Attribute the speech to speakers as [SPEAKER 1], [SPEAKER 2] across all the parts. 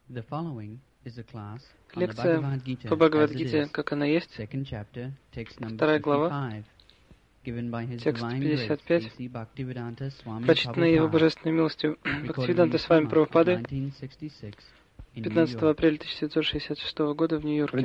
[SPEAKER 1] Лекция по Бхагавад-гите, как она есть, 2 глава, текст 55, прочитанный Его Божественной милостью Бхактивиданта Свами Прабхупады 15 апреля 1966 года в Нью-Йорке.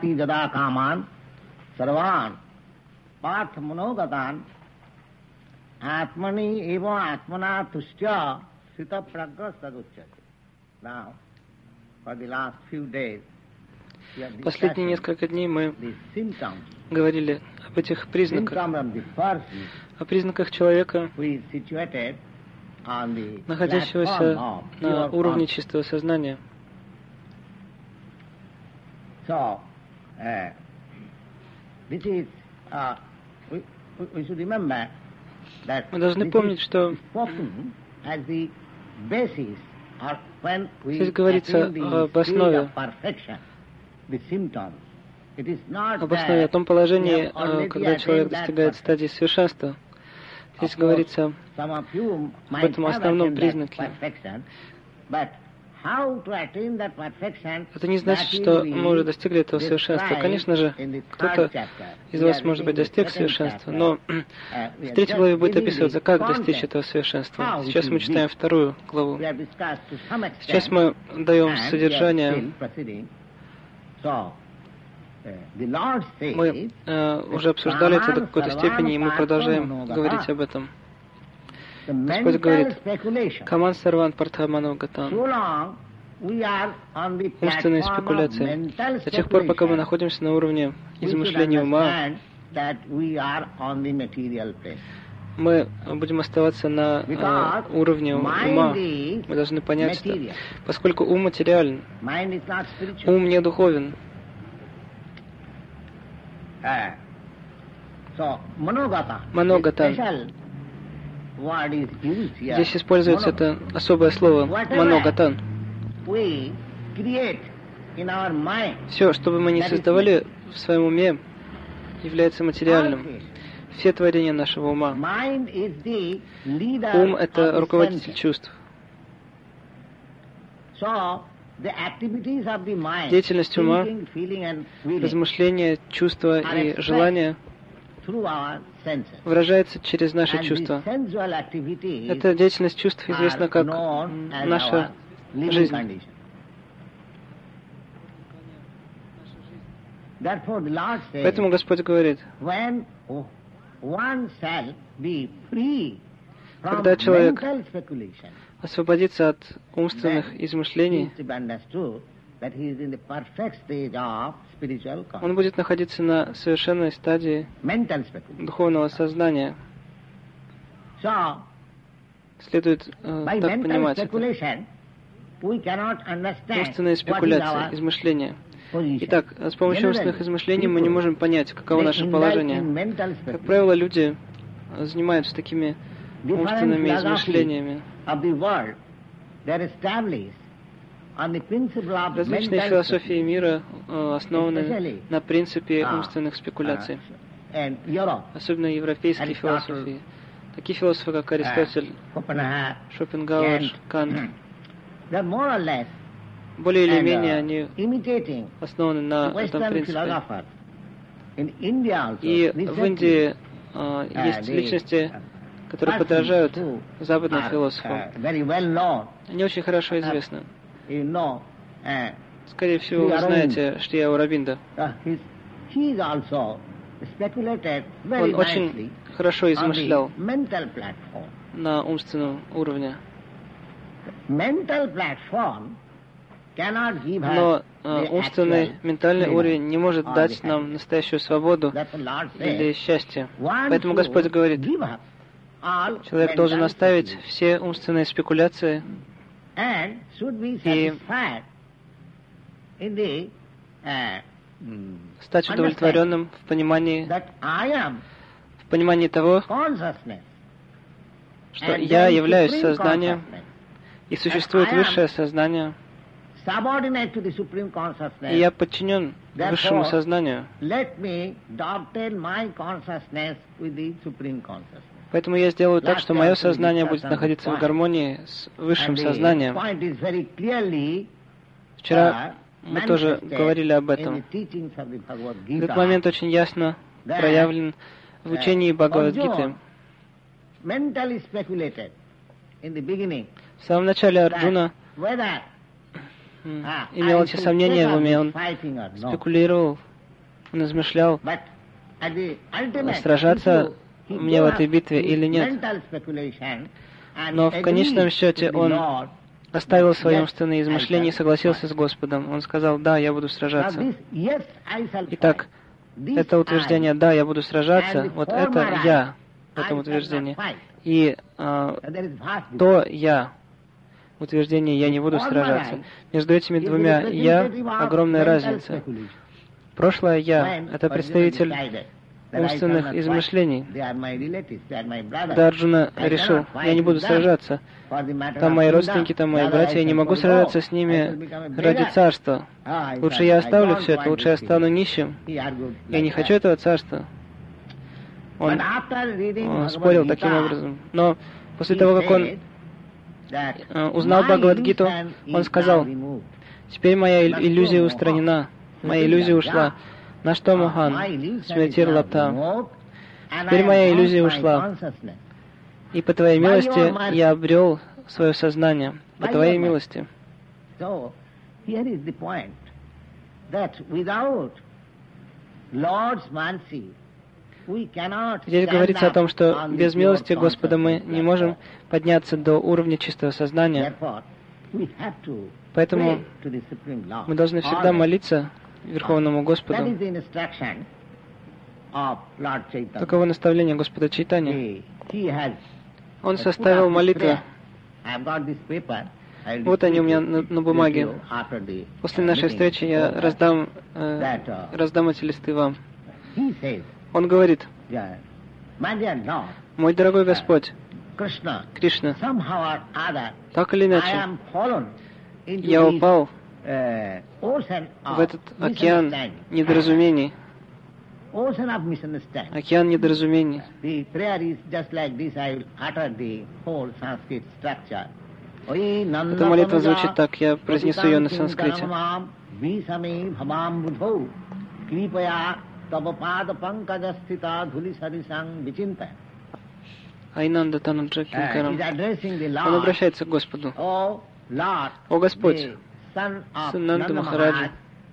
[SPEAKER 1] Последние несколько дней мы говорили об этих признаках, о признаках человека, находящегося на уровне чистого сознания. Мы должны помнить, что здесь говорится об основе, о том положении, когда человек достигает стадии совершенства. Здесь говорится об этом основном признаке. Это не значит, что мы уже достигли этого совершенства. Конечно же, кто-то из вас, может быть, достиг совершенства, но в 3 главе будет описываться, как достичь этого совершенства. Сейчас мы читаем 2 главу. Сейчас мы даем содержание. Мы уже обсуждали это до какой-то степени, и мы продолжаем говорить об этом. Господь говорит: «Каман сарван партхамано гатан». Умственные спекуляции. До тех пор, пока мы находимся на уровне измышления ума, мы будем оставаться на уровне ума. Мы должны понять, что поскольку ум материален, ум не духовен. Маногатан. Здесь используется это особое слово маногатан. Все, что бы мы ни создавали в своем уме, является материальным. Все творения нашего ума. Ум — это руководитель чувств. Деятельность ума, размышления, чувства и желания выражается через наши чувства. Эта деятельность чувств известна как наша жизнь. Поэтому Господь говорит: когда человек освободится от умственных измышлений, он будет находиться на совершенной стадии духовного сознания. Следует так понимать это. Умственные спекуляции, измышления. Итак, с помощью умственных измышлений мы не можем понять, каково наше положение. Как правило, люди занимаются такими умственными измышлениями. Различные философии мира основаны на принципе умственных спекуляций. Особенно европейские философии. Такие философы, как Аристотель, Шопенгауэр, Кант. Более или менее они основаны на этом принципе. И в Индии есть личности, которые подражают западным философам. Они очень хорошо известны. Скорее всего, вы знаете Шри Аурабинда. Он очень хорошо измышлял на умственном уровне. Но умственный, ментальный уровень не может дать нам настоящую свободу или счастье. Поэтому Господь говорит: человек должен оставить все умственные спекуляции и стать удовлетворенным в понимании того, что я являюсь сознанием, и существует высшее сознание, и я подчинен высшему сознанию. Поэтому я сделаю так, что мое сознание будет находиться в гармонии с высшим сознанием. Вчера мы тоже говорили об этом. Этот момент очень ясно проявлен в учении Бхагавад-гиты. В самом начале Арджуна имел эти сомнения в уме, он спекулировал, он измышлял, сражаться мне в этой битве или нет. Но в конечном счете он оставил свои умственные измышления и согласился с Господом. Он сказал: да, я буду сражаться. Итак, это утверждение «да, я буду сражаться», вот это «я» в этом утверждении. И то «я» утверждение «я не буду сражаться». Между этими двумя «я» огромная разница. Прошлое «я» — это представитель умственных измышлений. Когда Арджуна решил: я не буду сражаться, там мои родственники, там мои братья, я не могу сражаться с ними ради царства. Лучше я оставлю все это, лучше я стану нищим. Я не хочу этого царства. Он спорил таким образом. Но после того, как он узнал Бхагавад-гиту, он сказал: теперь моя иллюзия устранена, моя иллюзия ушла. На что Мохан? Смертир Лапта. Теперь моя иллюзия ушла. И по Твоей милости я обрел свое сознание. По Твоей милости. Здесь говорится о том, что без милости Господа мы не можем подняться до уровня чистого сознания. Поэтому мы должны всегда молиться Верховному Господу. Таково наставление Господа Чайтаньи. Он составил молитвы. Вот они у меня на бумаге. После нашей встречи я раздам эти листы вам. Он говорит: мой дорогой Господь, Кришна, так или иначе, я упал в этот океан недоразумений. Океан недоразумений. Эта молитва звучит так, я произнесу ее на санскрите. Айнанда Танаджа Кинкарам. Он обращается к Господу: о Господь, сын Нанды Махараджа.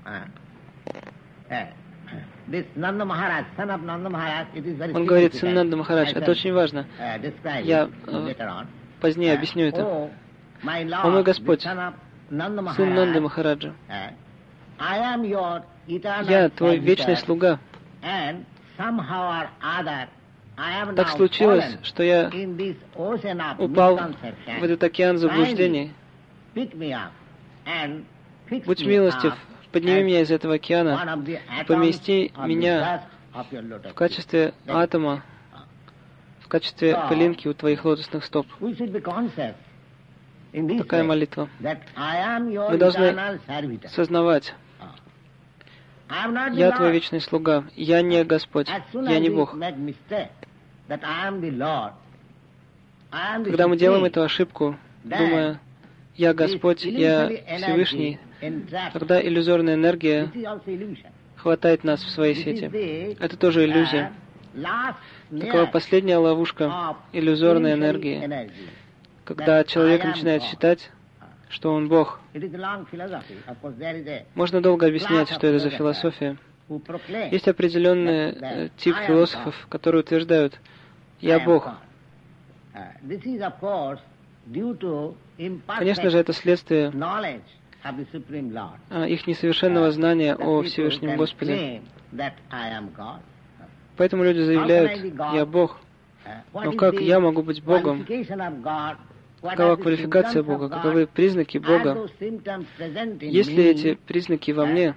[SPEAKER 1] Он говорит: сын Нанды Махарадж. Это очень важно. Я позднее объясню это. О мой Господь, сын Нанды Махараджа, я Твой вечный слуга. Так случилось, что я упал в этот океан заблуждений. Будь милостив, подними меня из этого океана, помести меня в качестве атома, в качестве пылинки у Твоих лотосных стоп. Такая молитва. Мы должны сознавать: я Твой вечный слуга, я не Господь, я не Бог. Когда мы делаем эту ошибку, думая: я Господь, я Всевышний, тогда иллюзорная энергия хватает нас в свои сети. Это тоже иллюзия. Такова последняя ловушка иллюзорной энергии, когда человек начинает считать, что он Бог. Можно долго объяснять, что это за философия. Есть определенный тип философов, которые утверждают: я Бог. Конечно же, это следствие их несовершенного знания о Всевышнем Господе. Поэтому люди заявляют: я Бог. Но как я могу быть Богом? Какова квалификация Бога? Каковы признаки Бога? Есть ли эти признаки во мне?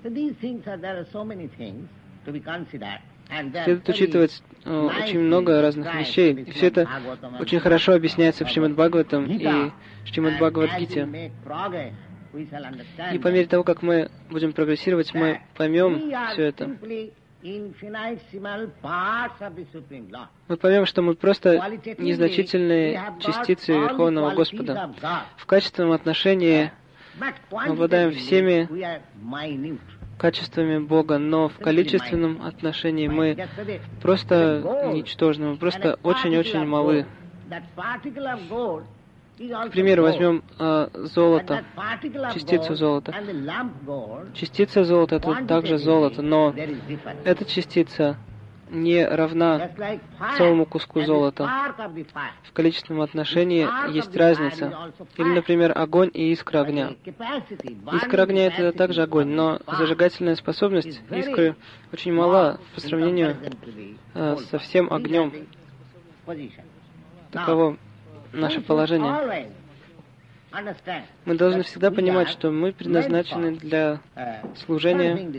[SPEAKER 1] Следует учитывать очень много разных вещей. И все это очень хорошо объясняется в Шримад Бхагаватам и Шримад Бхагавад-гите. И по мере того, как мы будем прогрессировать, мы поймем все это. Мы поймем, что мы просто незначительные частицы Верховного Господа. В качественном отношении Мы обладаем всеми качествами Бога, но в количественном отношении мы просто ничтожны, мы просто очень-очень малы. К примеру, возьмем золото, частицу золота. Частица золота — это также золото, но эта частица не равна целому куску золота. В количественном отношении есть разница. Или, например, огонь и искра огня. Искра огня — это также огонь, но зажигательная способность искры очень мала по сравнению со всем огнем. Таково наше положение. Мы должны всегда понимать, что мы предназначены для служения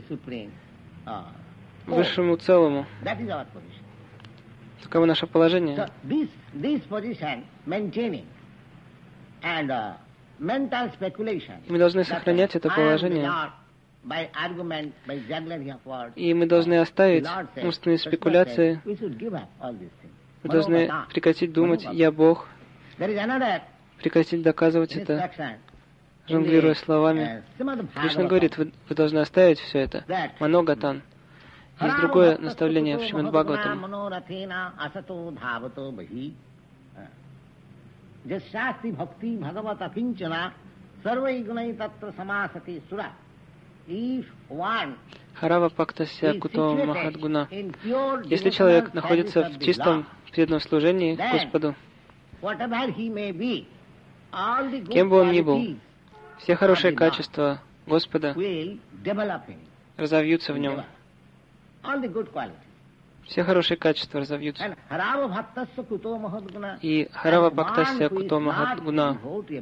[SPEAKER 1] высшему целому. Таково наше положение. Мы должны сохранять это положение. И мы должны оставить умственные спекуляции. Мы должны прекратить думать «я Бог», прекратить доказывать это, жонглируя словами. Кришна говорит, вы должны оставить все это. Маногатан. Есть другое наставление в Шримад Бхагаватам. Харава Пактася Куто Махадгуна. Если человек находится в чистом преданном служении Господу, кем бы он ни был, все хорошие качества Господа разовьются в нем. Все хорошие качества разовьются. И Харава Бхактасya Куто Махадгуна.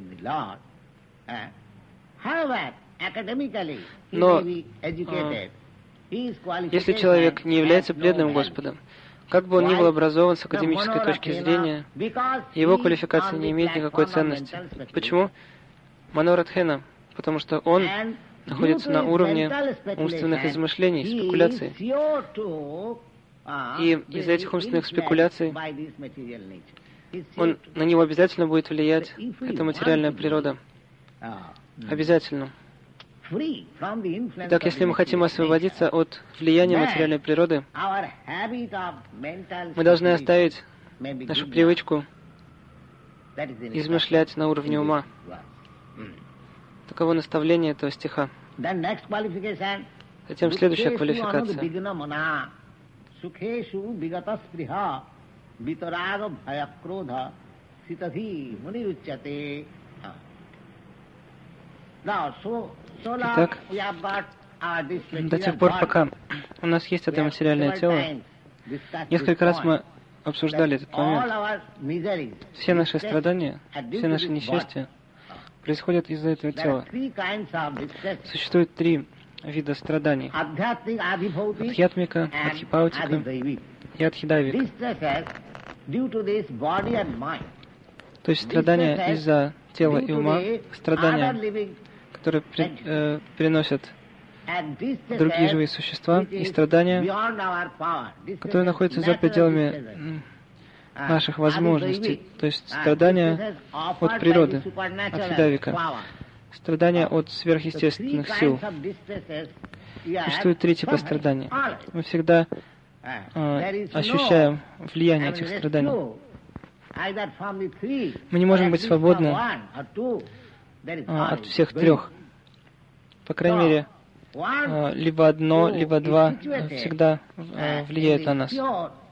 [SPEAKER 1] Но если человек не является преданным Господом, как бы он ни был образован с академической точки зрения, его квалификация не имеет никакой ценности. Почему? Манорадхена. Потому что он находится на уровне умственных измышлений, спекуляций. И из-за этих умственных спекуляций на него обязательно будет влиять эта материальная природа. Обязательно. Итак, если мы хотим освободиться от влияния материальной природы, мы должны оставить нашу привычку измышлять на уровне ума. Таково наставление этого стиха. Затем следующая квалификация. Итак, до тех пор, пока у нас есть это материальное тело, несколько раз мы обсуждали этот момент. Все наши страдания, все наши несчастья происходят из-за этого тела. Существует три вида страданий: адхьятмика, адхипаутика и адхидайвика. То есть страдания из-за тела и ума, страдания, которые приносят другие живые существа, и страдания, которые находятся за пределами наших возможностей, то есть страдания от природы, от хидавика, страдания от сверхъестественных сил. Существует три типа страданий. Мы всегда ощущаем влияние этих страданий. Мы не можем быть свободны от всех трех. По крайней мере, либо одно, либо два всегда влияют на нас.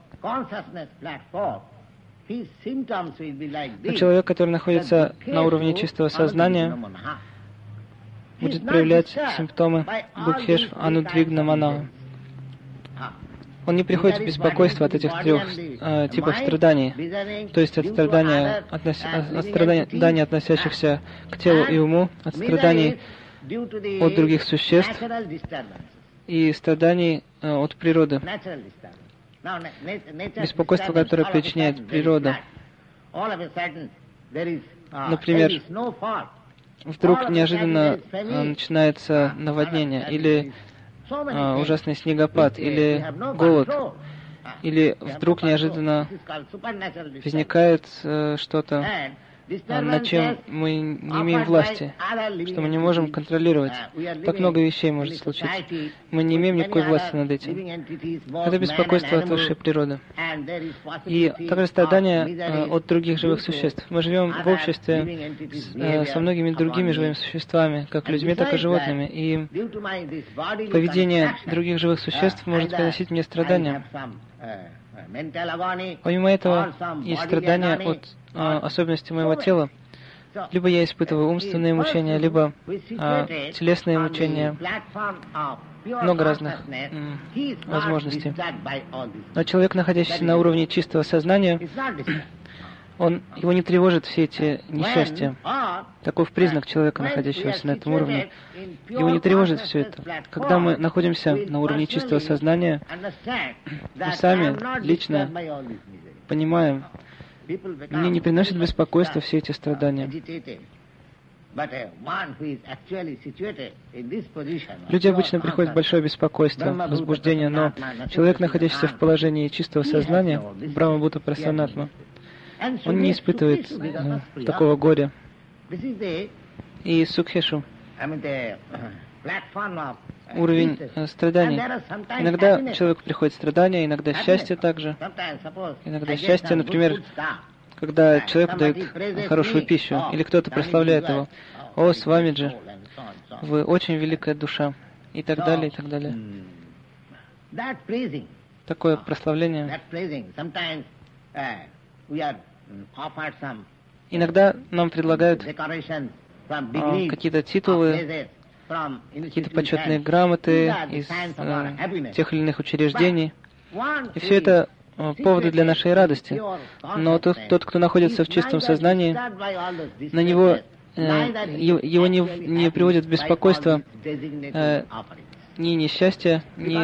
[SPEAKER 1] Но человек, который находится на уровне чистого сознания, будет проявлять симптомы дукхеш анудвигна мана. Он не приходит в беспокойство от этих трех типов страданий, то есть от страданий, относящихся к телу и уму, от страданий от других существ и страданий от природы. Беспокойство, которое причиняет природа. Например, вдруг неожиданно начинается наводнение, или ужасный снегопад, или голод, или вдруг неожиданно возникает что-то над чем мы не имеем власти, что мы не можем контролировать. Так много вещей может случиться. Мы не имеем никакой власти над этим. Это беспокойство от высшей природы. И также страдания от других живых существ. Мы живем в обществе со многими другими живыми существами, как людьми, так и животными. И поведение других живых существ может приносить мне страдания. Помимо этого, есть страдания от особенностей моего тела. Либо я испытываю умственные мучения, либо телесные мучения. Много разных возможностей. Но человек, находящийся на уровне чистого сознания, его не тревожит все эти несчастья. Таков признак человека, находящегося на этом уровне. Его не тревожит все это. Когда мы находимся на уровне чистого сознания, мы сами лично понимаем, мне не приносит беспокойства все эти страдания. Люди обычно приходят в большое беспокойство, возбуждение, но человек, находящийся в положении чистого сознания, Брахма-бхута Прасанатма, он не испытывает такого горя. И Сукхешу, уровень страданий. Иногда человеку приходит страдания, иногда счастье также. Иногда счастье, например, когда человеку дают хорошую пищу, или кто-то прославляет его. «О, Свамиджи, вы очень великая душа», и так далее, и так далее. Такое прославление. Иногда нам предлагают какие-то титулы, какие-то почетные грамоты из тех или иных учреждений. И все это поводы для нашей радости. Но тот, кто находится в чистом сознании, на него его не приводит в беспокойство ни несчастья,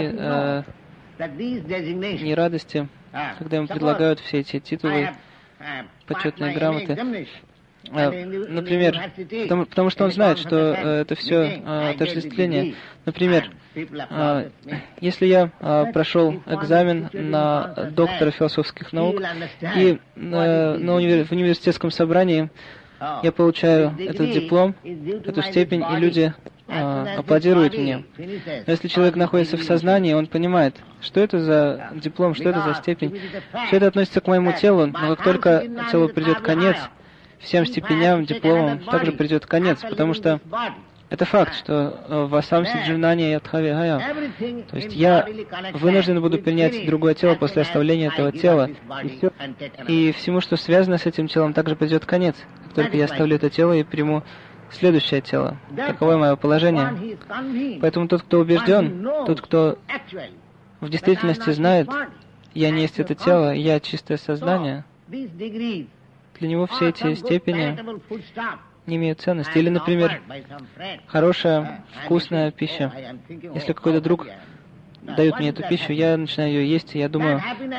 [SPEAKER 1] ни радости, когда ему предлагают все эти титулы, почетные грамоты. Например, потому что он знает, что это все отождествление. Например, если я прошел экзамен на доктора философских наук, и в университетском собрании я получаю этот диплом, эту степень, и люди аплодируют мне. Но если человек находится в сознании, он понимает, что это за диплом, что это за степень. Все это относится к моему телу, но как только телу придет конец, всем степеням, дипломам также придет конец, потому что это факт, что васамси дживнани ядхави гая. То есть я вынужден буду принять другое тело после оставления этого тела. И всему, что связано с этим телом, также придет конец. Как только я оставлю это тело и приму следующее тело. Таково мое положение. Поэтому тот, кто убежден, тот, кто в действительности знает, я не есть это тело, я чистое сознание, для него все эти степени не имеют ценности. Или, например, хорошая, вкусная пища. Если какой-то друг дает мне эту пищу, я начинаю ее есть, и я думаю,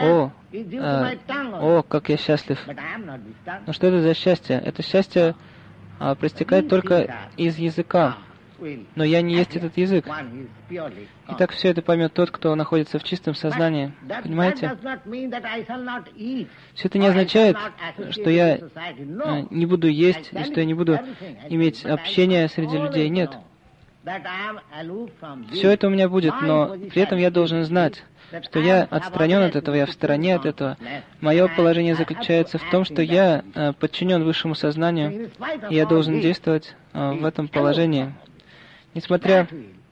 [SPEAKER 1] как я счастлив. Но что это за счастье? Это счастье проистекает только из языка. Но я не есть этот язык. И так все это поймет тот, кто находится в чистом сознании. Понимаете? Все это не означает, что я не буду есть, и что я не буду иметь общения среди людей. Нет. Все это у меня будет, но при этом я должен знать, что я отстранен от этого, я в стороне от этого. Мое положение заключается в том, что я подчинен высшему сознанию, и я должен действовать в этом положении. Несмотря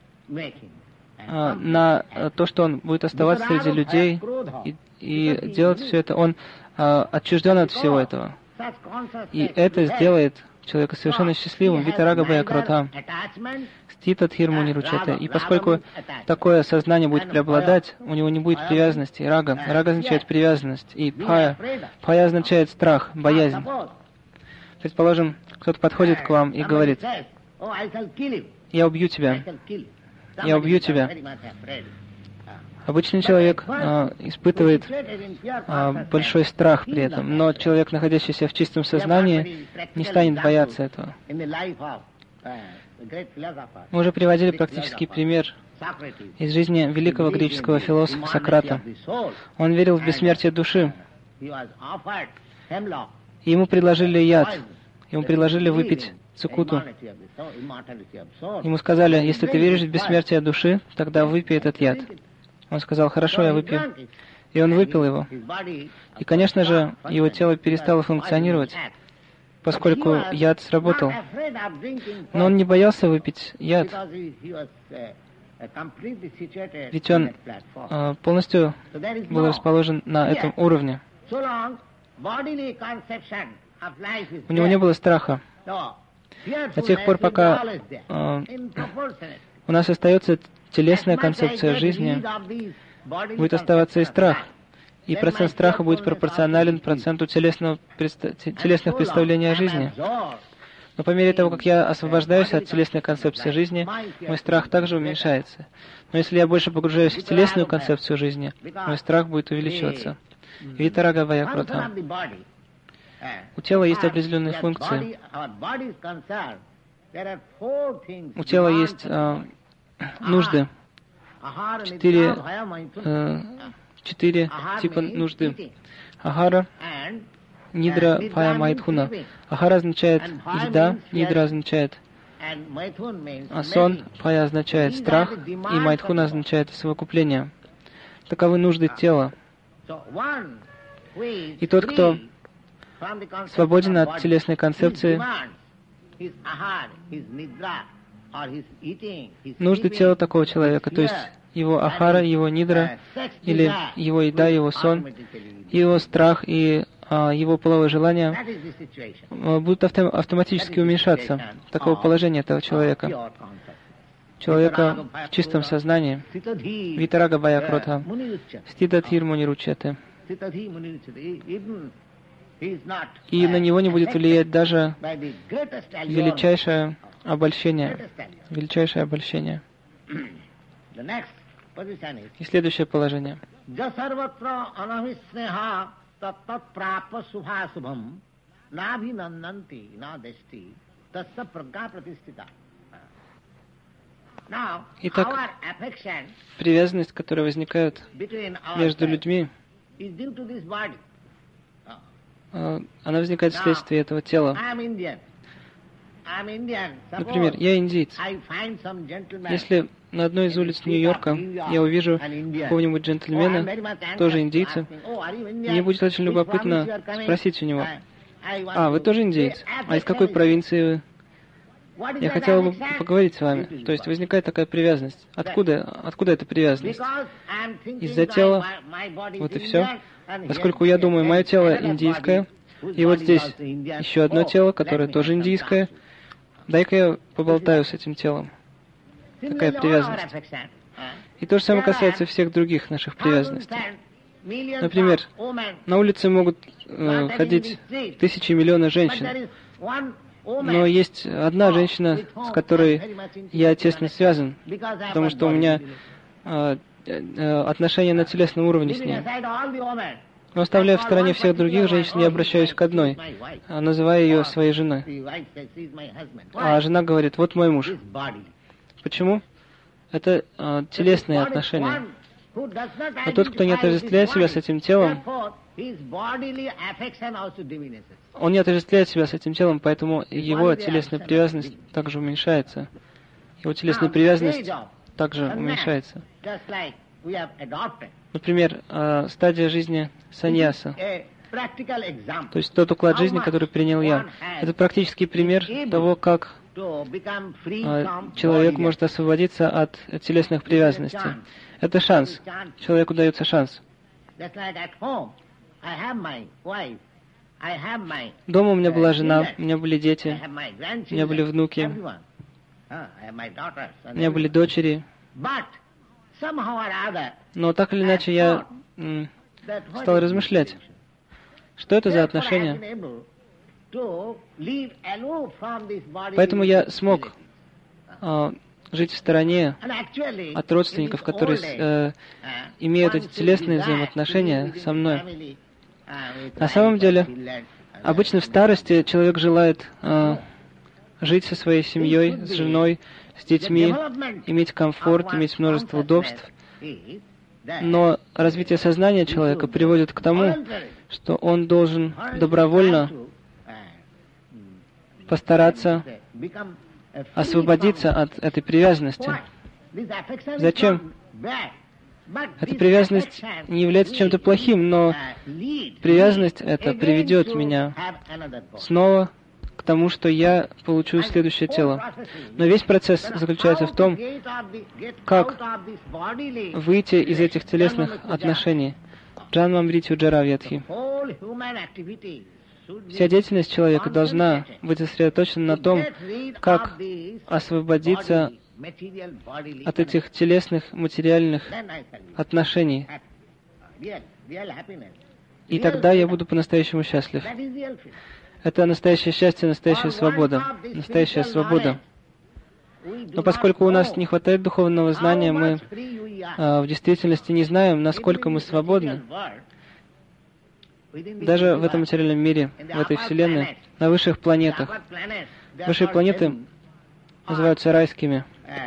[SPEAKER 1] на то, что он будет оставаться среди людей и делать все это, он отчужден от всего этого. И это сделает человека совершенно счастливым. Витарага бая кротха. Стита дхирму ниручата. И поскольку такое сознание будет преобладать, у него не будет привязанности. Рага. Рага означает привязанность. И пхая. Пхая означает страх, боязнь. Предположим, кто-то подходит к вам и говорит: «Я убью тебя. Я убью тебя». Обычный человек испытывает большой страх при этом, но человек, находящийся в чистом сознании, не станет бояться этого. Мы уже приводили практический пример из жизни великого греческого философа Сократа. Он верил в бессмертие души. Ему предложили яд, Ему предложили выпить цикуту. Ему сказали, если ты веришь в бессмертие души, тогда выпей этот яд. Он сказал, хорошо, я выпью. И он выпил его. И, конечно же, его тело перестало функционировать, поскольку яд сработал. Но он не боялся выпить яд, ведь он полностью был расположен на этом уровне. У него не было страха. До тех пор, пока у нас остается телесная концепция жизни, будет оставаться и страх. И процент страха будет пропорционален проценту телесных представлений о жизни. Но по мере того, как я освобождаюсь от телесной концепции жизни, мой страх также уменьшается. Но если я больше погружаюсь в телесную концепцию жизни, мой страх будет увеличиваться. Витарага Ваякротха. У тела есть определенные функции. У тела есть нужды. Четыре типа нужды. Ахара, нидра, пая, майтхуна. Ахара означает еда, нидра означает сон, пая означает страх, и майтхуна означает совокупление. Таковы нужды тела. И тот, кто свободен от телесной концепции, нужды тела такого человека, то есть его ахара, его нидра, или его еда, его сон, его страх и его половое желание будут автоматически уменьшаться. Такого положения этого человека. Человека в чистом сознании. Витарага Ваякротха. Стидатхир Муниручяте. И на него не будет влиять даже величайшее обольщение. Величайшее обольщение. И следующее положение. Итак, привязанность, которая возникает между людьми, она возникает вследствие этого тела. Например, я индиец. Если на одной из улиц Нью-Йорка я увижу какого-нибудь джентльмена, тоже индийца, мне будет очень любопытно спросить у него: вы тоже индиец? А из какой провинции вы? Я хотел бы поговорить с вами. То есть возникает такая привязанность. Откуда эта привязанность? Из-за тела. Вот и все. Поскольку я думаю, мое тело индийское, и вот здесь еще одно тело, которое тоже индийское, дай-ка я поболтаю с этим телом. Такая привязанность. И то же самое касается всех других наших привязанностей. Например, на улице могут ходить тысячи, миллионы женщин, но есть одна женщина, с которой я тесно связан, потому что у меня отношения на телесном уровне с ней. Но оставляя в стороне всех других женщин, я обращаюсь к одной, называя ее своей женой. А жена говорит: вот мой муж. Почему? Это телесные отношения. Но тот, кто не отождествляет себя с этим телом, он не отождествляет себя с этим телом, поэтому его телесная привязанность также уменьшается. Его телесная привязанность также уменьшается. Например, стадия жизни саньяса. То есть тот уклад жизни, который принял я. Это практический пример того, как человек может освободиться от телесных привязанностей. Это шанс. Человеку дается шанс. Дома у меня была жена, у меня были дети, у меня были внуки, у меня были дочери. Но так или иначе я стал размышлять, что это за отношения. Поэтому я смог жить в стороне от родственников, которые имеют эти телесные взаимоотношения со мной. На самом деле, обычно в старости человек желает жить со своей семьей, с женой, с детьми, иметь комфорт, иметь множество удобств. Но развитие сознания человека приводит к тому, что он должен добровольно постараться освободиться от этой привязанности. Зачем? Эта привязанность не является чем-то плохим, но привязанность эта приведет меня снова к тому, что я получу следующее тело. Но весь процесс заключается в том, как выйти из этих телесных отношений. Джанмамритью Джаравьядхи. Вся деятельность человека должна быть сосредоточена на том, как освободиться от этих телесных, материальных отношений. И тогда я буду по-настоящему счастлив. Это настоящее счастье, настоящая свобода. Настоящая свобода. Но поскольку у нас не хватает духовного знания, мы в действительности не знаем, насколько мы свободны. Даже в этом материальном мире, в этой Вселенной, на высших планетах. Высшие планеты называются райскими.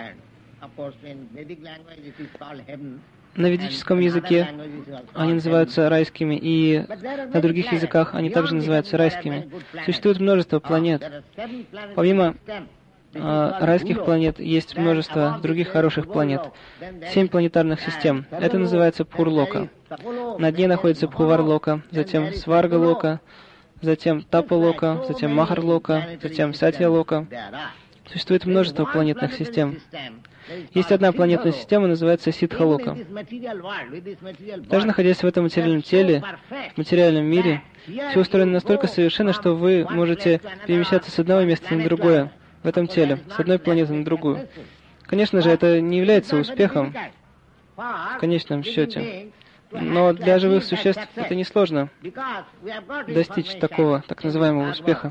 [SPEAKER 1] На ведическом языке они называются райскими, и на других языках они также называются райскими. Существует множество планет. Помимо райских планет есть множество других хороших планет. 7 планетарных систем. Это называется Пурлока. На дне находится Пхуварлока, затем Сваргалока, затем Тапалока, затем Махарлока, затем Сатьялока. Существует множество планетных систем. Есть одна планетная система, называется Сидхалока. Даже находясь в этом материальном теле, в материальном мире, все устроено настолько совершенно, что вы можете перемещаться с одного места на другое в этом теле, с одной планеты на другую. Конечно же, это не является успехом в конечном счете. Но для живых существ это несложно достичь такого, так называемого успеха.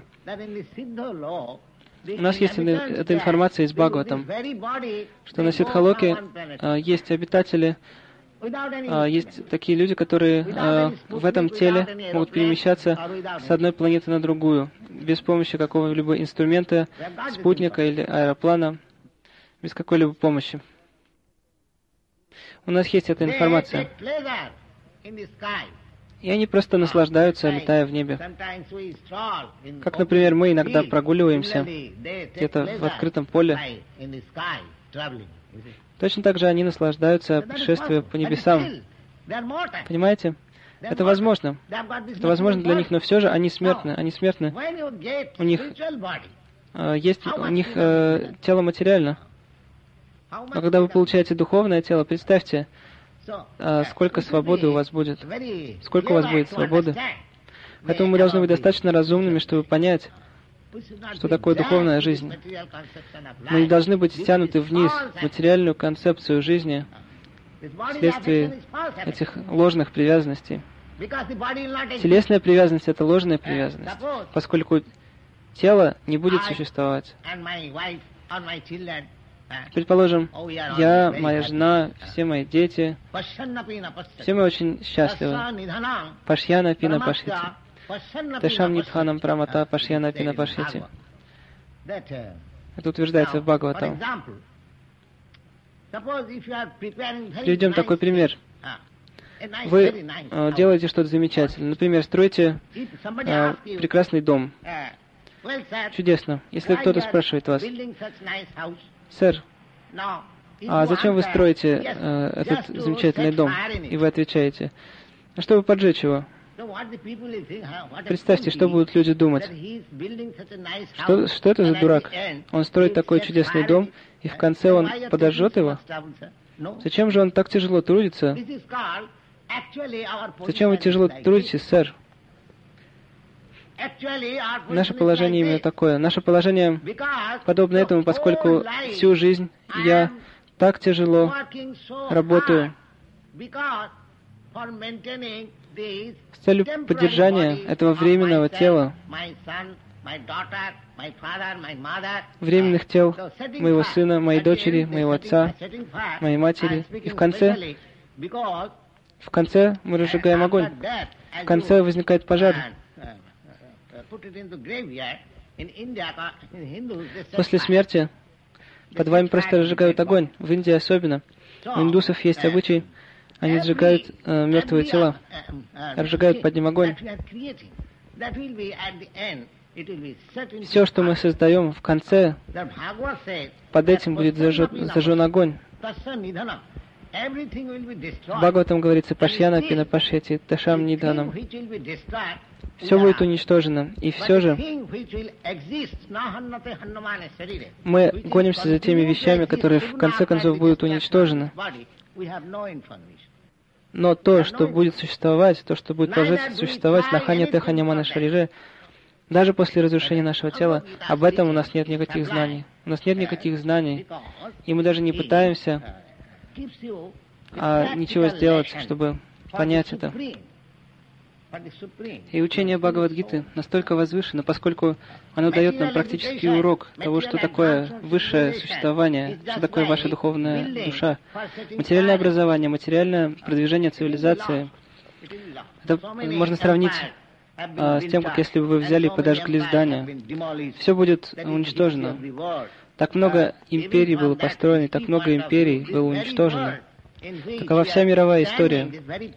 [SPEAKER 1] У нас есть эта информация из Бхагаватам, что на Сидхалоке есть обитатели, есть такие люди, которые в этом теле могут перемещаться с одной планеты на другую, без помощи какого-либо инструмента, спутника или аэроплана, без какой-либо помощи. У нас есть эта информация. И они просто наслаждаются, летая в небе. Как, например, мы иногда прогуливаемся где-то в открытом поле. Точно так же они наслаждаются путешествием по небесам. Понимаете? Это возможно. Это возможно для них, но все же они смертны. Они смертны. У них есть тело материально. Но когда вы получаете духовное тело, представьте, сколько свободы у вас будет. Сколько у вас будет свободы. Поэтому мы должны быть достаточно разумными, чтобы понять, что такое духовная жизнь. Мы не должны быть стянуты вниз в материальную концепцию жизни вследствие этих ложных привязанностей. Телесная привязанность — это ложная привязанность, поскольку тело не будет существовать. Предположим, я, моя жена, все мои дети, все мы очень счастливы. Пашьяна пина пашьяти. Тэшам нидханам прамата пашьяна пина пашьяти. Это утверждается в Бхагаватам. Приведем такой пример. Вы делаете что-то замечательное. Например, строите прекрасный дом. Чудесно. Если кто-то спрашивает вас: «Сэр, а зачем вы строите этот замечательный дом?» И вы отвечаете: «А чтобы поджечь его». Представьте, что будут люди думать. Что это за дурак? Он строит такой чудесный дом, и в конце он подожжет его? Зачем же он так тяжело трудится? Зачем вы тяжело трудитесь, сэр? Наше положение именно такое. Наше положение подобно этому, поскольку всю жизнь я так тяжело работаю с целью поддержания этого временного тела, временных тел моего сына, моей дочери, моего отца, моей матери. И в конце мы разжигаем огонь. В конце возникает пожар. После смерти под вами просто разжигают огонь. В Индии особенно. У индусов есть обычай, они сжигают мертвые тела, разжигают под ним огонь. Все, что мы создаем, в конце, под этим будет зажжен огонь. В Бхагаватам говорится «Пашьяна пина пашьяти ташам нидханам». Все будет уничтожено. И все же мы гонимся за теми вещами, которые в конце концов будут уничтожены. Но то, что будет существовать, то, что будет продолжать существовать на хане техане мана шарире, даже после разрушения нашего тела, об этом у нас нет никаких знаний. У нас нет никаких знаний, и мы даже не пытаемся ничего сделать, чтобы понять это. И учение Бхагавад-гиты настолько возвышено, поскольку оно дает нам практический урок того, что такое высшее существование, что такое ваша духовная душа. Материальное образование, материальное продвижение цивилизации. Это можно сравнить с тем, как если бы вы взяли и подожгли здание. Все будет уничтожено. Так много империй было построено, так много империй было уничтожено. Такова вся мировая история.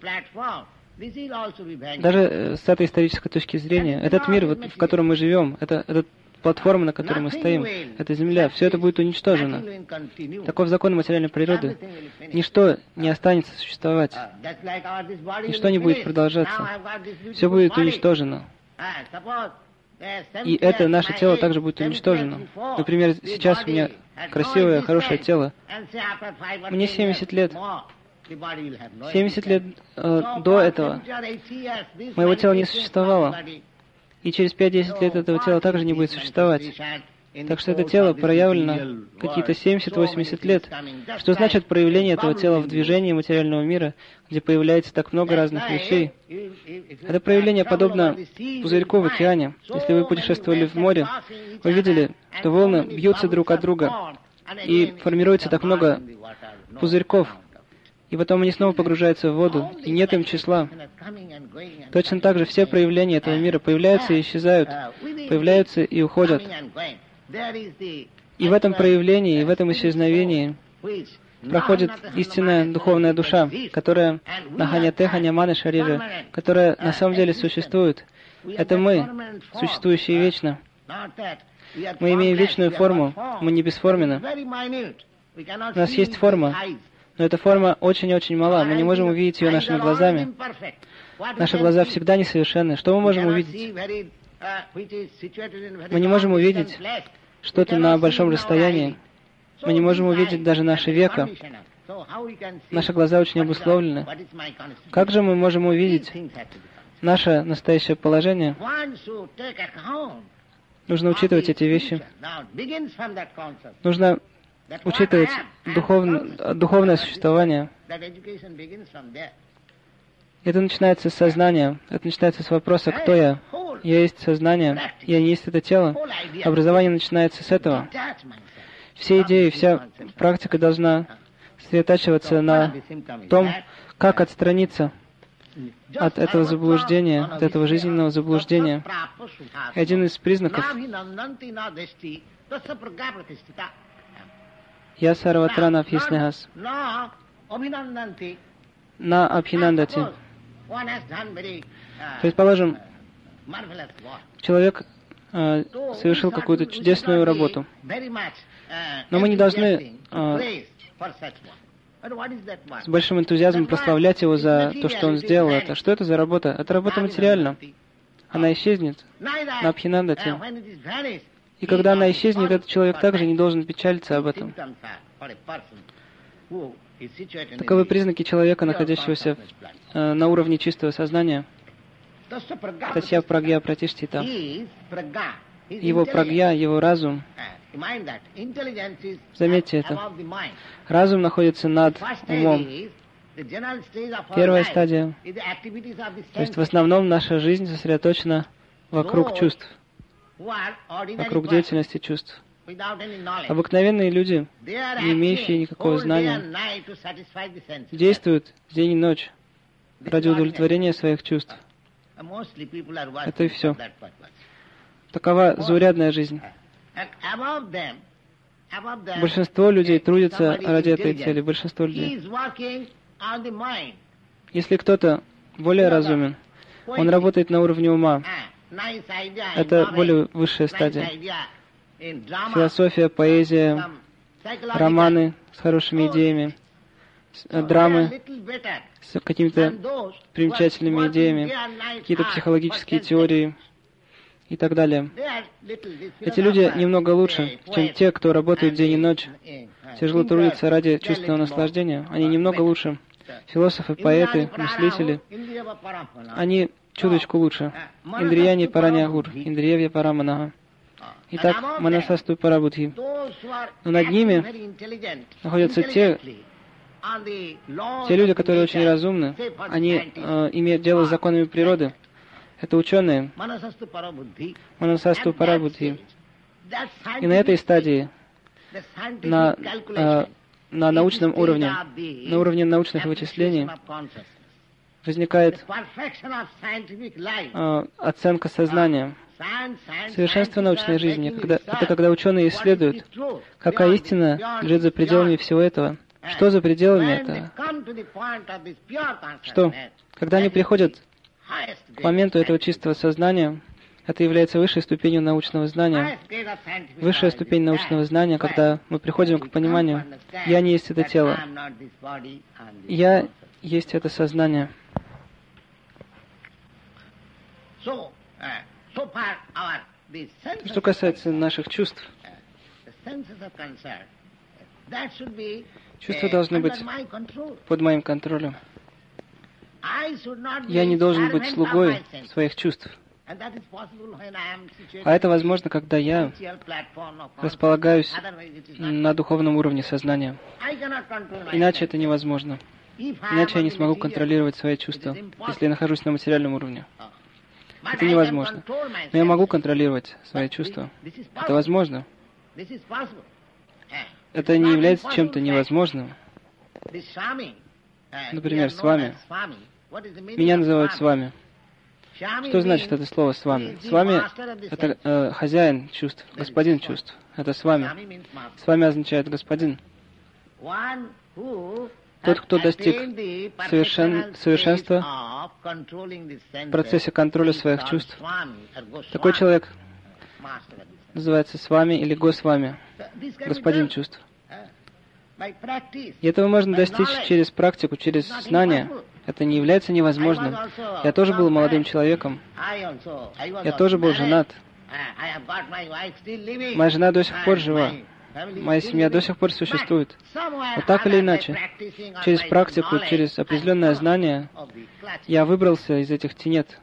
[SPEAKER 1] Даже с этой исторической точки зрения, этот мир, в котором мы живем, эта платформа, на которой мы стоим, эта земля, все это будет уничтожено. Таков закон материальной природы. Ничто не останется существовать. Ничто не будет продолжаться. Все будет уничтожено. И это наше тело также будет уничтожено. Например, сейчас у меня красивое, хорошее тело. Мне 70 лет. 70 лет до этого моего тела не существовало. И через 5-10 лет этого тела также не будет существовать. Так что это тело проявлено какие-то 70-80 лет. Что значит проявление этого тела в движении материального мира, где появляется так много разных вещей? Это проявление подобно пузырьку в океане. Если вы путешествовали в море, вы видели, что волны бьются друг от друга, и формируется так много пузырьков. И потом они снова погружаются в воду, и нет им числа. Точно так же все проявления этого мира появляются и исчезают, появляются и уходят. И в этом проявлении, и в этом исчезновении проходит истинная духовная душа, которая на ханя-теханя мана шарире, которая на самом деле существует. Это мы, существующие вечно. Мы имеем вечную форму, мы не бесформенны. У нас есть форма, но эта форма очень-очень мала, мы не можем увидеть ее нашими глазами. Наши глаза всегда несовершенны. Что мы можем увидеть? Мы не можем увидеть что-то на большом расстоянии. Мы не можем увидеть даже наше веко. Наши глаза очень обусловлены. Как же мы можем увидеть наше настоящее положение? Нужно учитывать эти вещи. Нужно учитывать духовное существование. Это начинается с сознания. Это начинается с вопроса «Кто я?». Я есть сознание, я не есть это тело. Образование начинается с этого. Все идеи, вся практика должна сосредотачиваться на том, как отстраниться от этого заблуждения, от этого жизненного заблуждения. И один из признаков «Я сарватрана абхиснехас» на абхинандати. Предположим, человек совершил какую-то чудесную работу, но мы не должны с большим энтузиазмом прославлять его за то, что он сделал это. Что это за работа? Это работа материальна. Она исчезнет на абхинандати. И когда она исчезнет, этот человек также не должен печалиться об этом. Таковы признаки человека, находящегося на уровне чистого сознания. Тасья прагья пратиштхита. Его прагья, его разум. Заметьте это. Разум находится над умом. Первая стадия. То есть в основном наша жизнь сосредоточена вокруг чувств, вокруг деятельности чувств. Обыкновенные люди, не имеющие никакого знания, действуют день и ночь ради удовлетворения своих чувств. Это и все. Такова заурядная жизнь. Большинство людей трудятся ради этой цели. Большинство людей. Если кто-то более разумен, он работает на уровне ума. Это более высшая стадия. Философия, поэзия, романы с хорошими идеями, драмы с какими-то примечательными идеями, какие-то психологические теории и так далее. Эти люди немного лучше, чем те, кто работает день и ночь, тяжело трудятся ради чувственного наслаждения. Они немного лучше. Философы, поэты, мыслители, они чуточку лучше. Индрияни паранягур, Индриевья параманага. Итак, манасасту парабудхи. Но над ними находятся те люди, которые очень разумны. Они имеют дело с законами природы. Это ученые. Манасасту парабудхи. И на этой стадии, на научном уровне, на уровне научных вычислений, возникает оценка сознания. Совершенство научной жизни — это когда ученые исследуют, какая истина лежит за пределами всего этого. Что за пределами этого? Что? Когда они приходят к моменту этого чистого сознания, это является высшей ступенью научного знания. Высшая ступень научного знания, когда мы приходим к пониманию: «Я не есть это тело, я есть это сознание». Что касается наших чувств, чувства должны быть под моим контролем. Я не должен быть слугой своих чувств. А это возможно, когда я располагаюсь на духовном уровне сознания. Иначе это невозможно. Иначе я не смогу контролировать свои чувства, если я нахожусь на материальном уровне. Это невозможно. Но я могу контролировать свои чувства. Это возможно. Это не является чем-то невозможным. Например, с вами. Меня называют с вами. Что значит это слово «с вами»? С вами — это хозяин чувств, господин чувств. Это с вами. С вами означает господин. Тот, кто достиг совершенства в процессе контроля своих чувств. Такой человек называется с вами или Госвами, господин чувств. И этого можно достичь через практику, через знание. Это не является невозможным. Я тоже был молодым человеком. Я тоже был женат. Моя жена до сих пор жива. Моя семья до сих пор существует. Но так или иначе, через практику, через определенное знание, я выбрался из этих тенет.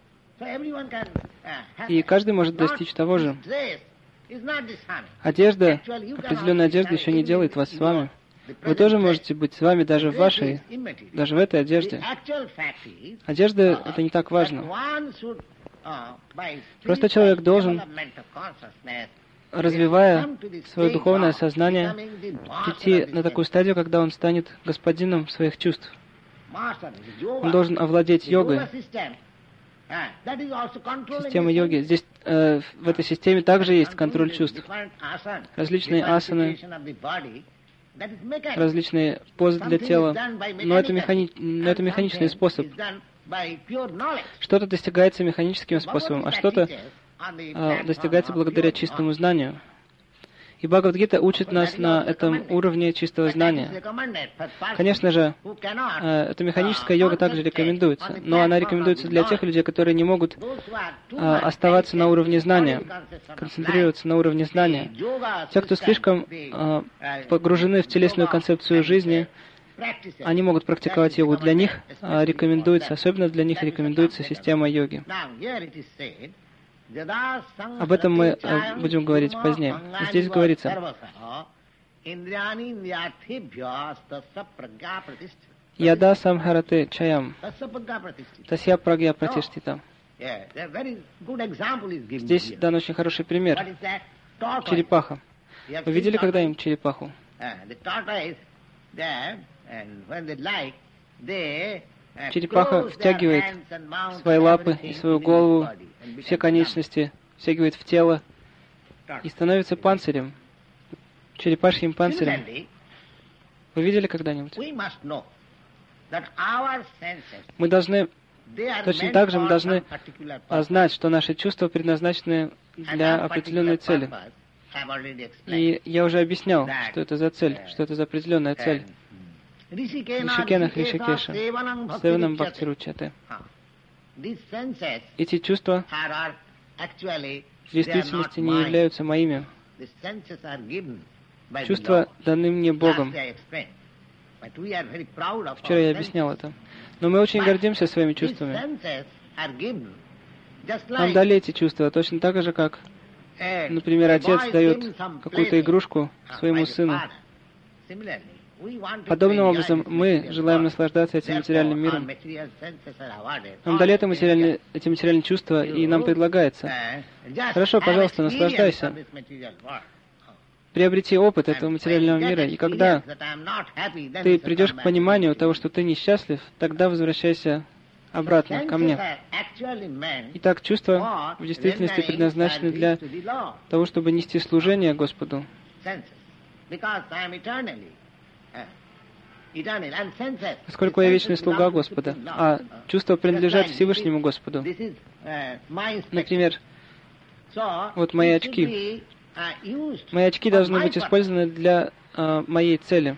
[SPEAKER 1] И каждый может достичь того же. Одежда, определенная одежда еще не делает вас с вами. Вы тоже можете быть с вами даже в этой одежде. Одежда — это не так важно. Просто человек должен, развивая свое духовное сознание, прийти на такую стадию, когда он станет господином своих чувств. Он должен овладеть йогой. Система йоги. Здесь, в этой системе также есть контроль чувств. Различные асаны, различные позы для тела. Но это механичный способ. Что-то достигается механическим способом, а что-то достигается благодаря чистому знанию. И Бхагавад-гита учит нас на этом уровне чистого знания. Конечно же, эта механическая йога также рекомендуется, но она рекомендуется для тех людей, которые не могут оставаться на уровне знания, концентрироваться на уровне знания. Те, кто слишком погружены в телесную концепцию жизни, они могут практиковать йогу. Для них рекомендуется, особенно для них рекомендуется система йоги. Об этом мы будем говорить позднее. Здесь говорится: «Яда самхарате чаям, тасья прагья пратиштита». Здесь дан очень хороший пример. Черепаха. Вы видели когда-нибудь черепаху? Черепаха втягивает свои лапы и свою голову, все конечности, втягивает в тело и становится панцирем, черепашьим панцирем. Вы видели когда-нибудь? Мы должны Точно так же мы должны знать, что наши чувства предназначены для определенной цели. И я уже объяснял, что это за цель, что это за определенная цель. Ришикенах Ришикеша, Севанам Бхактиручате. Эти чувства в действительности не являются моими. Чувства даны мне Богом. Вчера я объяснял это. Но мы очень гордимся своими чувствами. Нам дали эти чувства точно так же, как, например, отец дает какую-то игрушку своему сыну. Подобным образом мы желаем наслаждаться этим материальным миром. Нам дали эти материальные чувства, и нам предлагается: хорошо, пожалуйста, наслаждайся. Приобрети опыт этого материального мира, и когда ты придешь к пониманию того, что ты несчастлив, тогда возвращайся обратно ко мне. Итак, чувства в действительности предназначены для того, чтобы нести служение Господу. Поскольку я вечный слуга Господа, а чувства принадлежат Всевышнему Господу. Например, вот мои очки. Мои очки должны быть использованы для моей цели,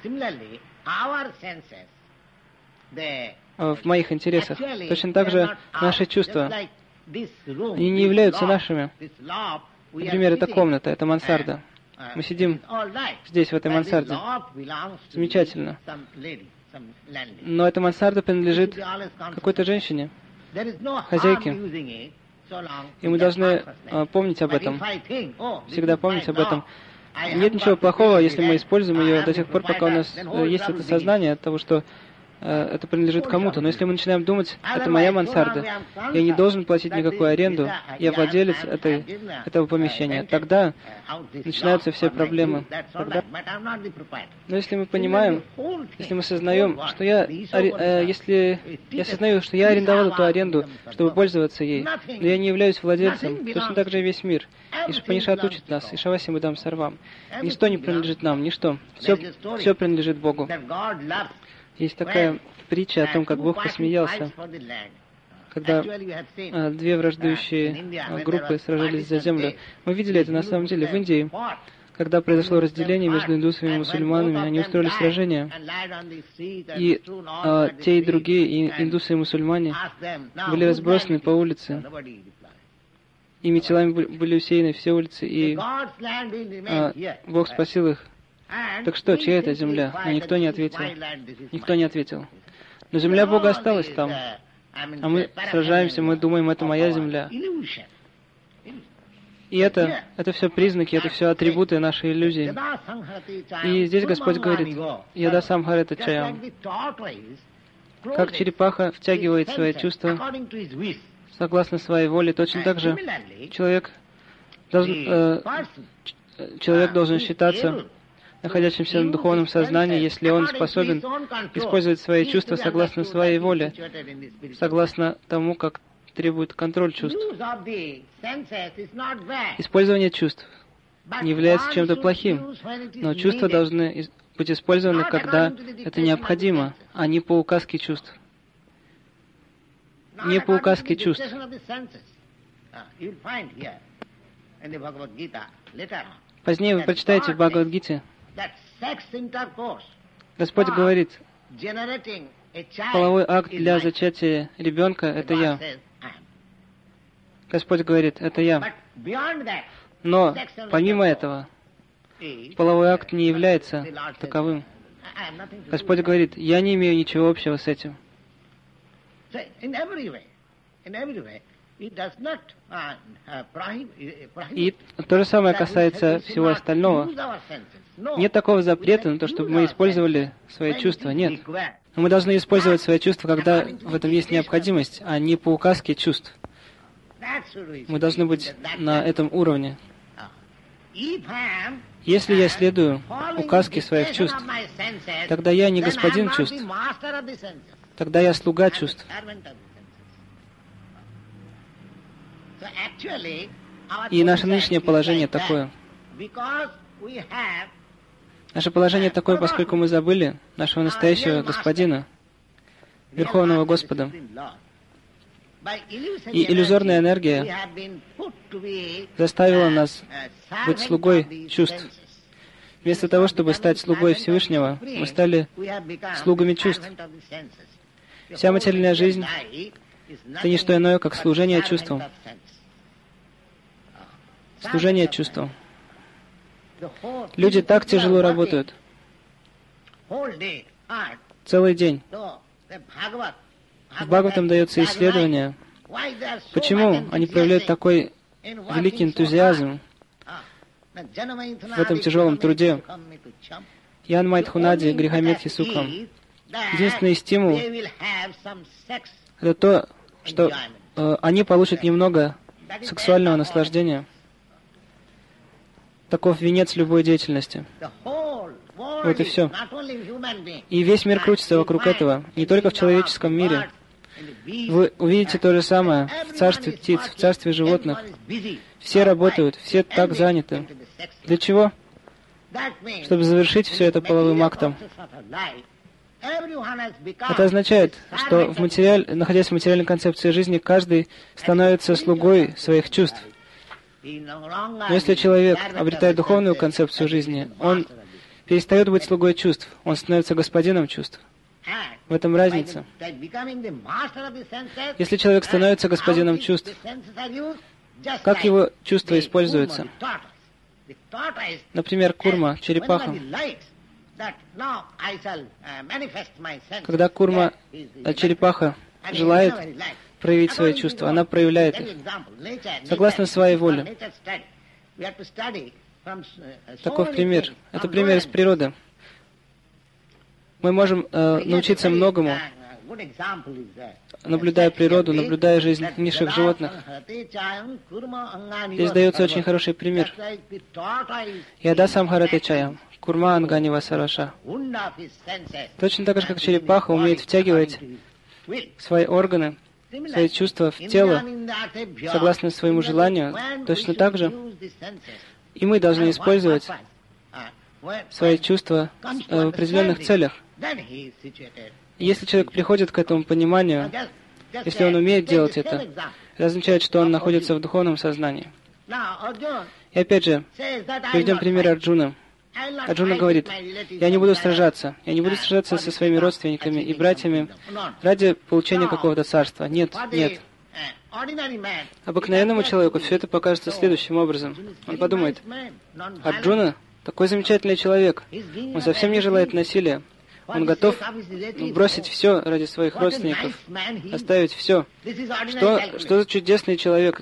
[SPEAKER 1] в моих интересах. Точно так же наши чувства, они не являются нашими. Например, это комната, это мансарда. Мы сидим здесь, в этой мансарде. Замечательно. Но эта мансарда принадлежит какой-то женщине, хозяйке. И мы должны помнить об этом, всегда помнить об этом. Нет ничего плохого, если мы используем ее до тех пор, пока у нас есть это сознание того, что это принадлежит кому-то. Но если мы начинаем думать, это моя мансарда, я не должен платить никакую аренду, я владелец этого помещения, тогда начинаются все проблемы. Но если мы понимаем, если мы осознаем, что если я осознаю, что я арендовал эту аренду, чтобы пользоваться ей, но я не являюсь владельцем, точно так же и весь мир. И Шапанишат учит нас, и Шавасим Идам Сарвам. Ничто не принадлежит нам, ничто. Все принадлежит Богу. Есть такая притча о том, как Бог посмеялся, когда две враждующие группы сражались за землю. Мы видели это на самом деле в Индии. Когда произошло разделение между индусами и мусульманами, они устроили сражение. И те, и другие, и индусы, и мусульмане, были разбросаны по улице. Ими телами были усеяны все улицы, и Бог спасил их. Так что, чья это земля? Но никто не ответил. Никто не ответил. Но земля Бога осталась там. А мы сражаемся, мы думаем, это моя земля. И это все признаки, это все атрибуты нашей иллюзии. И здесь Господь говорит: «Яда самхарета чаям». Как черепаха втягивает свои чувства согласно своей воле, точно так же человек должен считаться находящимся в духовном сознании, если он способен использовать свои чувства согласно своей воле, согласно тому, как требует контроль чувств. Использование чувств не является чем-то плохим, но чувства должны быть использованы, когда это необходимо, а не по указке чувств. Не по указке чувств. Позднее вы прочитаете в Бхагавад-гите, Господь говорит: половой акт для зачатия ребенка — это я. Господь говорит: это я. Но помимо этого, половой акт не является таковым. Господь говорит: я не имею ничего общего с этим. И то же самое касается всего остального. Нет такого запрета на то, чтобы мы использовали свои чувства. Нет. Но мы должны использовать свои чувства, когда в этом есть необходимость, а не по указке чувств. Мы должны быть на этом уровне. Если я следую указке своих чувств, тогда я не господин чувств. Тогда я слуга чувств. И наше нынешнее положение такое. Наше положение такое, поскольку мы забыли нашего настоящего Господина, Верховного Господа. И иллюзорная энергия заставила нас быть слугой чувств. Вместо того, чтобы стать слугой Всевышнего, мы стали слугами чувств. Вся материальная жизнь — это не что иное, как служение чувствам. Служение чувствам. Люди так тяжело работают. Целый день. В Бхагаватам дается исследование, почему они проявляют такой великий энтузиазм в этом тяжелом труде. Ян Майтхунади, Грихаметхи Сукхам. Единственный стимул — это то, что они получат немного сексуального наслаждения. Таков венец любой деятельности. Вот и все. И весь мир крутится вокруг этого, не только в человеческом мире. Вы увидите то же самое в царстве птиц, в царстве животных. Все работают, все так заняты. Для чего? Чтобы завершить все это половым актом. Это означает, что находясь в материальной концепции жизни, каждый становится слугой своих чувств. Но если человек обретает духовную концепцию жизни, он перестает быть слугой чувств, он становится господином чувств. В этом разница. Если человек становится господином чувств, как его чувства используются? Например, курма, черепаха. Когда курма, черепаха желает проявить свои чувства, она проявляет их согласно своей воле. Таков пример. Это пример из природы. Мы можем научиться многому, наблюдая природу, наблюдая жизнь низших животных. Здесь дается очень хороший пример. Яда самхарате чаям, курма ангани васараша. Точно так же, как черепаха умеет втягивать свои органы, свои чувства в тело, согласно своему желанию, точно так же и мы должны использовать свои чувства в определенных целях. Если человек приходит к этому пониманию, если он умеет делать это означает, что он находится в духовном сознании. И опять же, приведем пример Арджуна. Арджуна говорит: я не буду сражаться со своими родственниками и братьями ради получения какого-то царства. Нет, нет. Обыкновенному человеку все это покажется следующим образом. Он подумает: Арджуна такой замечательный человек, он совсем не желает насилия, он готов бросить все ради своих родственников, оставить все. Что за чудесный человек?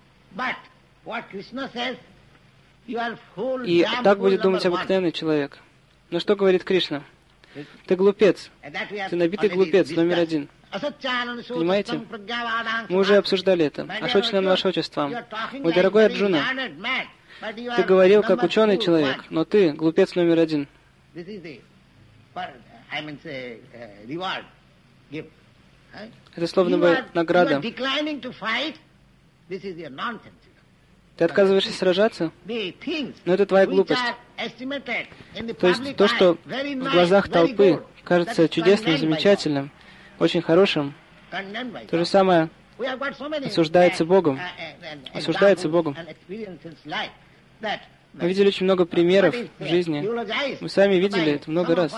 [SPEAKER 1] И так будет думать обыкновенный человек. Но что говорит Кришна? Ты глупец, ты набитый глупец номер один. Понимаете? Мы уже обсуждали это. Ашочнан Вашочествам. Мой дорогой Арджуна, ты говорил как ученый человек, но ты глупец номер один. Это словно бы награда. Ты отказываешься сражаться? Но это твоя глупость. То есть то, что в глазах толпы кажется чудесным, замечательным, очень хорошим, то же самое осуждается Богом. Осуждается Богом. Мы видели очень много примеров в жизни. Мы сами видели это много раз.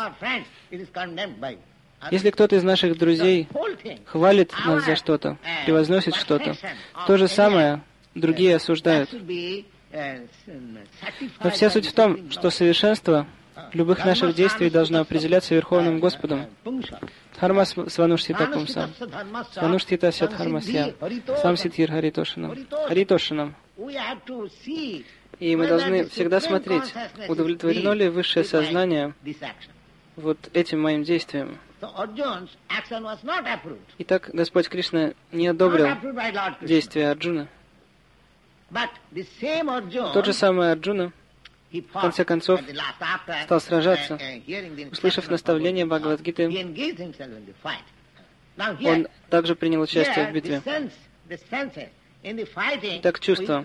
[SPEAKER 1] Если кто-то из наших друзей хвалит нас за что-то, превозносит что-то, то же самое другие осуждают. Но вся суть в том, что совершенство любых наших действий должно определяться Верховным Господом. Дхарма свануштита пумсам, свануштита сядхармасья, сам ситхир харитошинам. Харитошинам. И мы должны всегда смотреть, удовлетворено ли высшее сознание вот этим моим действием. Итак, Господь Кришна не одобрил действия Арджуна. Тот же самый Арджуна, в конце концов, стал сражаться. Услышав наставление Бхагавад-гиты, он также принял участие в битве. Так чувства.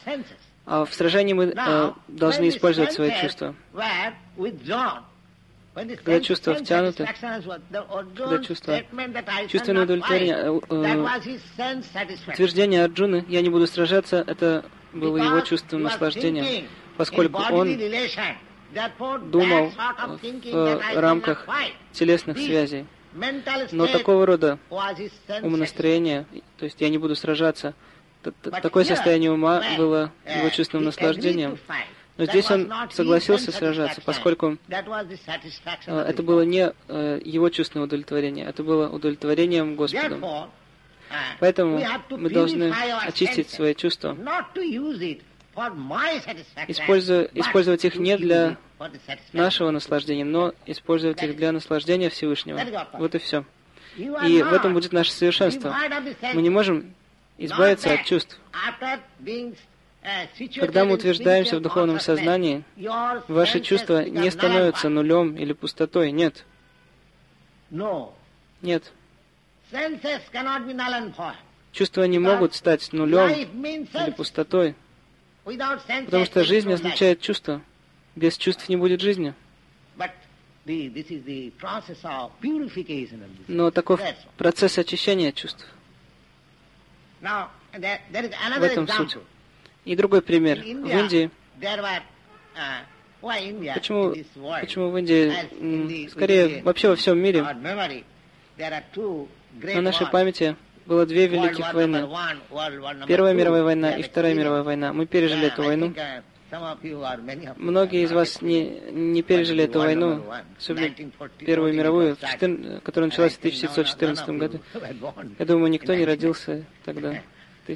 [SPEAKER 1] А в сражении мы должны использовать свои чувства. Когда чувства втянуты, когда чувственное удовлетворение, утверждение Арджуны «я не буду сражаться», это было его чувственным наслаждением, поскольку он думал в рамках телесных связей. Но такого рода умонастроение, то есть «я не буду сражаться», такое состояние ума было его чувственным наслаждением. Но здесь он согласился сражаться, поскольку это было не его чувственное удовлетворение, это было удовлетворением Господом. Поэтому мы должны очистить свои чувства, использовать их не для нашего наслаждения, но использовать их для наслаждения Всевышнего. Вот и все. И в этом будет наше совершенство. Мы не можем избавиться от чувств. Когда мы утверждаемся в духовном сознании, ваши чувства не становятся нулем или пустотой. Нет. Нет. Чувства не могут стать нулем или пустотой, потому что жизнь означает чувство. Без чувств не будет жизни. Но таков процесс очищения чувств. В этом суть. И другой пример. В Индии. Почему в Индии, скорее вообще во всем мире, на нашей памяти было две великих войны. Первая мировая война и Вторая мировая война. Мы пережили эту войну. Многие из вас не пережили эту войну, особенно Первую мировую, которая началась в 1914 году. Я думаю, никто не родился тогда, до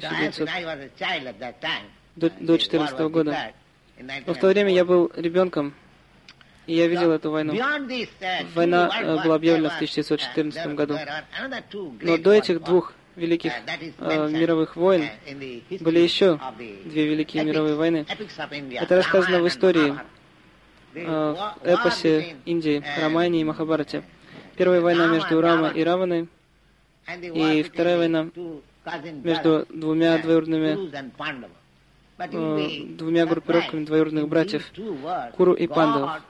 [SPEAKER 1] 2014 года. Но в то время я был ребенком, и я видел эту войну. Война была объявлена в 1914 году. Но до этих двух великих мировых войн были еще две великие мировые войны. Это рассказано в истории, в эпосе Индии, Рамайне и Махабхарате. Первая война между Рамой и Раваной, и вторая война между двумя группировками двоюродных братьев, Куру и Пандавов.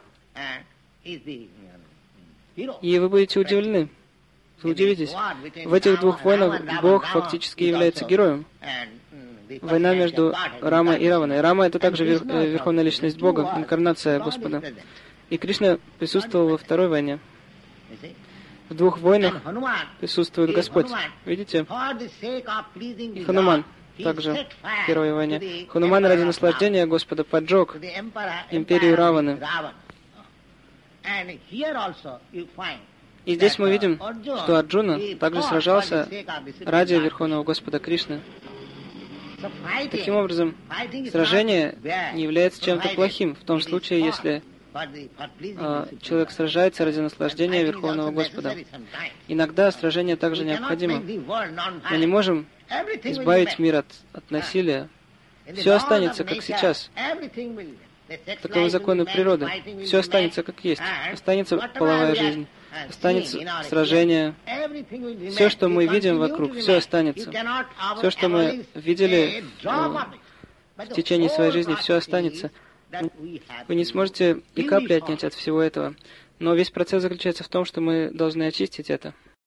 [SPEAKER 1] И вы будете удивлены. Вы удивитесь. В этих двух войнах Бог фактически является героем. Война между Рамой и Раваной. Рама — это также верховная личность Бога, инкарнация Господа. И Кришна присутствовал во второй войне. В двух войнах присутствует Господь. Видите? И Хануман также в первой войне. Хануман ради наслаждения Господа поджег империю Раваны. И здесь мы видим, что Арджуна также сражался ради Верховного Господа Кришны. Таким образом, сражение не является чем-то плохим в том случае, если человек сражается ради наслаждения Верховного Господа. Иногда сражение также необходимо. Мы не можем избавить мир от насилия. Все останется, как сейчас. Таковы законы природы. Все останется, как есть. Останется половая жизнь. Останется сражение. Все, что мы видим вокруг, все останется. Все, что мы видели в течение своей жизни, все останется. Вы не сможете и капли отнять от всего этого. Но весь процесс заключается в том, что мы должны очистить это.